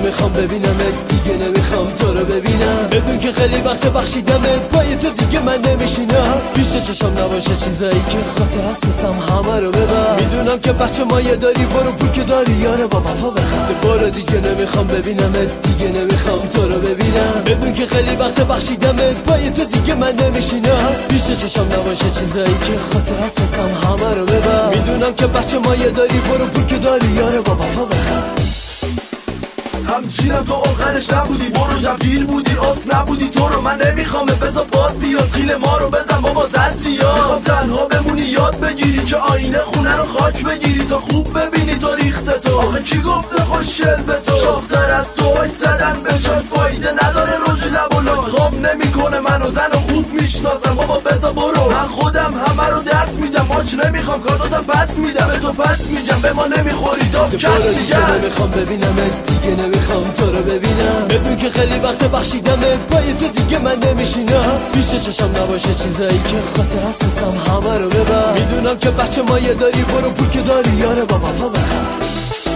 نمیخوام ببینمت، دیگه نمیخوام تو رو ببینم. بدون که خیلی وقت بخشیدمت، پای تو دیگه من نمیشینم. پیش چشم نباشه چیزایی که خاطر هستم، همه رو ببر. میدونم که بچه مایه داری، برو پول که داری یاره با وفا بخند. برو دیگه نمیخوام ببینمت، دیگه نمیخوام تو رو ببینم. بدون که خیلی وقت بخشیدمت، پای تو دیگه من نمیشینم. پیش چشم نباشه چیزایی که خاطر هستم، همه رو ببر. میدونم که بچه مایه داری، برو پول که داری یاره با وفا بخند. همچینم تو آخرش نبودی، برو جفگیر بودی، آس نبودی. تو رو من نمیخوام، بذار باد بیاد خیل ما رو بزن بابا زد زیاد. میخوام تنها بمونی یاد بگیری که آینه خونه رو خاک بگیری تا خوب ببینی تو ریخته تو. آخه کی گفته خوشگل به تو؟ شاختر از تو های زدن به چای فایده نداره، روش لب و لای خواب نمیکنه منو زن و خوب میشناسم. بابا بذار برو، من خودم همه رو درس میدم. ماچ نمیخوام کارتاتم پس میدم، به تو پس میگم به ما نمیخوری داف کس دیگه. نمیخوام ببینمت، دیگه نمیخوام تو رو ببینم. بدون که خیلی وقت بخشیدمت، پای تو دیگه من نمیشینم. پیش چشم نباشه چیزایی که خاطر هستم، همه رو ببر. میدونم که بچه مایه داری، برو پول که داری یاره با وفا بخند.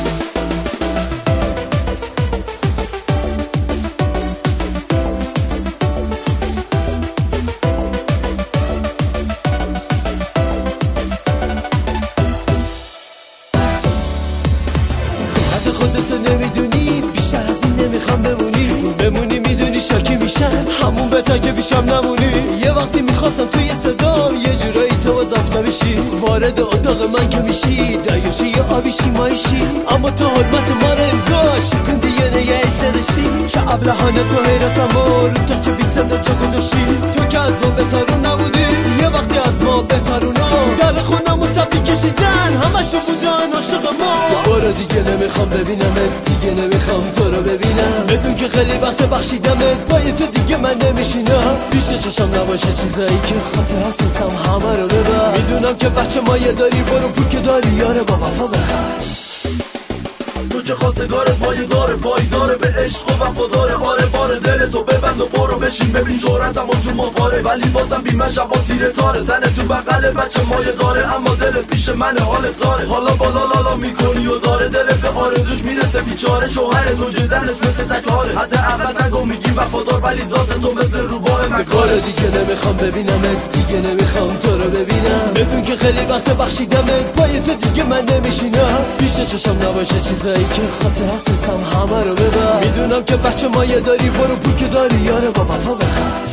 خودتو نمیدونی، بیشتر از این نمیخوام بمونی میدونی شاکی میشن همون بتا که بیشم نمونی. یه وقتی میخواستم توی صدام یه جورایی تو وظفت بشی، وارد اتاق من که میشی دریاچه یه آبی شیمایشی. اما تو حرمت ما رو انگار شکوندی یه نگهش داشتی. چه ابلهانه تو حیرتم رو تا چه بی صدا جا گذاشتی. تو که از ما بهترون نبودی، یه وقتی از ما بهترونا در خونم و سبی کشیدن همشون بودن عاشق ما. برو دیگه نمیخوام ببینمت، دیگه نمیخوام تو رو ببینم. بدون که خیلی وقت بخشیدمت، پای تو دیگه من نمیشینم. پیش چشم نباشه چیزایی که خاطر هستم، همه رو ببر. میدونم که بچه مایه داری، برو پول که داری یاره با وفا بخند. تو که خواستگارت مایه‌داره، پایداره به عشق و وفاداره. آره بار دل تو ببند و برو بشین ببین شهرتم و تو ماهواره. ولی بازم بیمه شب با تیره تاره، تن تو بغل بچه مایه داره. اما دلت پیش من حالت زاره، حالا بالا لالا میکنی و داره. دلت به آرزوش میرسه بیچاره، شوهر تو جزنش مثل سکاره. حد اول نگو میگی وفادار، ولی ذات تو مثل روباه مکاره. دیگه نمیخوام ببینمت، دیگه نمیخوام تو رو ببینم. بدون که خیلی وقت بخشیدمت، پای تو دیگه من نمیشینم. پیش چشم نباشه چیزایی که خاطر هستم، همه رو ببر. میدونم که بچه مایه داری، برو پول که داری یاره با وفا بخند.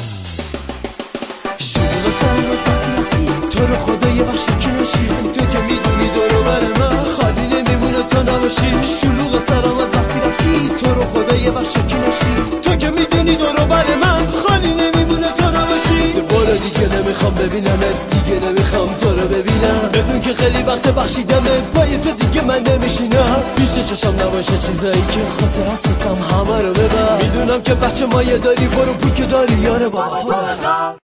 شروع سر روز وقتی رفتی، تو رو خدا یه وقت شکی نشی. تو که میدونی دورو بر من خالی نمیمونه تا نباشی. شلوغ سرام از وقتی رفتی، تو رو خدا یه وقت شکی نشی. تو که میدونی دورو بر من خالی نمیمونه تا نباشی. برو دیگه نمیخوام ببینمت، دیگه نمیخوام تو رو ببینم. بدون که خیلی وقت بخشیدمت، پای تو دیگه من نمیشینم. پیش چشم نباشه چیزایی که خاطر هستم، همه رو ببر. میدونم که بچه مایه داری، برو پول که داری یاره با وفا بخند.